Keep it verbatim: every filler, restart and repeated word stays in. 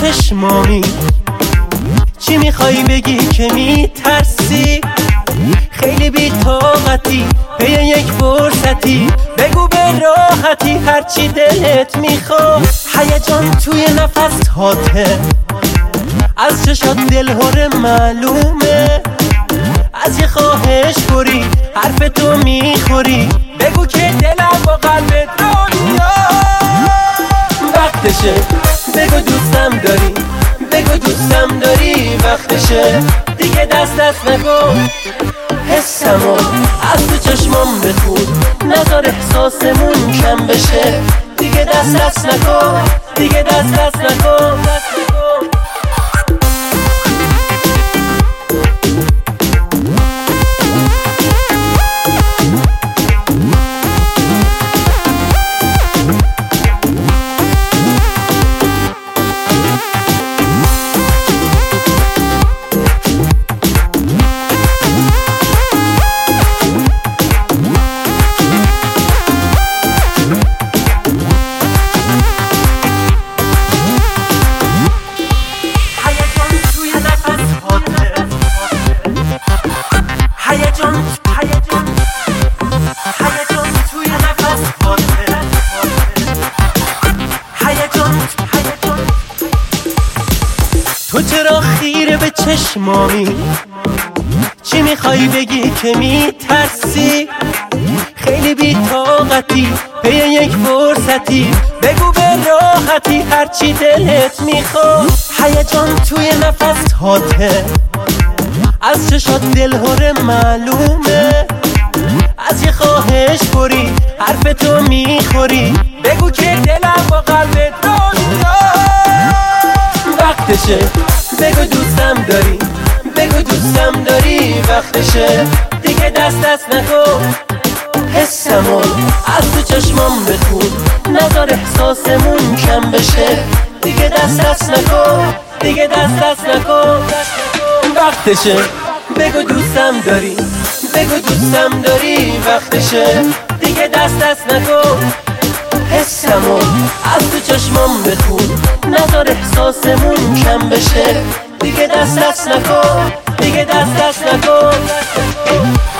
چشمامی، چی میخوای بگی که میترسی؟ خیلی بی طاقتی به یک فرصتی، بگو به راحتی هرچی دلت میخواد. هیجان توی نفس هاته، از چشات دلهوره معلومه، از یه خواهش بری حرف تو میخوری، بگو که دلم با قلبت دنیا وقتشه، بگو دوستم داری، بگو دوستم داری، وقتشه دیگه دست دست نکن حسمو از تو چشمام بخون، نذار احساسمون کم بشه، دیگه دست دست نکن، دیگه دست دست نکن. تو چرا خیره به چشمامی، چی میخوای بگی که میترسی؟ خیلی بی طاقتی به یک فرصتی، بگو به راحتی هرچی دلت میخواد. هیجان توی نفس هاته، از چشات دلهوره معلومه، از یه خواهش بری حرف تو میخوری، بگو که دلم با قلبت دنیا وقتشه، بگو دوستم داری، بگو دوستم داری، وقتشه دیگه دست دست نکن حسمو از تو چشمام بخون، نذار احساسمون کم بشه، دیگه دست دست نکن، دیگه دست دست نکن. وقتشه، بگو دوستم داری، بگو دوستم داری، وقتشه دیگه دست دست نکن حسمو از تو چشمام بخون، نذار احساسمون کم بشه، دیگه دست دست نکن، دیگه دست دست نکن.